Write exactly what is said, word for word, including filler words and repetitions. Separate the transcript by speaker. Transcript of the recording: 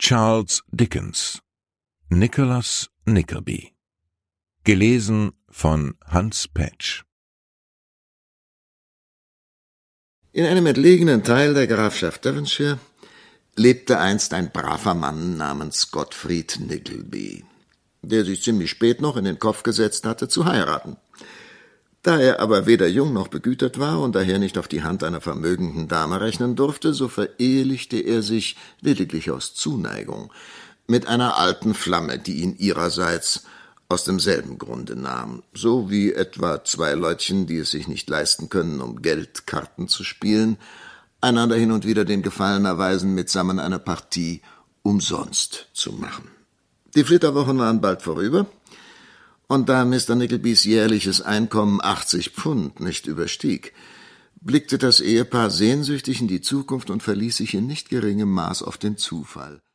Speaker 1: Charles Dickens. Nicholas Nickleby. Gelesen von Hans Petsch.
Speaker 2: In einem entlegenen Teil der Grafschaft Devonshire lebte einst ein braver Mann namens Gottfried Nickleby, der sich ziemlich spät noch in den Kopf gesetzt hatte, zu heiraten. Da er aber weder jung noch begütert war und daher nicht auf die Hand einer vermögenden Dame rechnen durfte, so verehelichte er sich lediglich aus Zuneigung mit einer alten Flamme, die ihn ihrerseits aus demselben Grunde nahm, so wie etwa zwei Leutchen, die es sich nicht leisten können, um Geld Karten zu spielen, einander hin und wieder den Gefallen erweisen, mitsammen eine Partie umsonst zu machen. Die Flitterwochen waren bald vorüber, und da Mister Nicklebys jährliches Einkommen achtzig Pfund nicht überstieg, blickte das Ehepaar sehnsüchtig in die Zukunft und verließ sich in nicht geringem Maß auf den Zufall.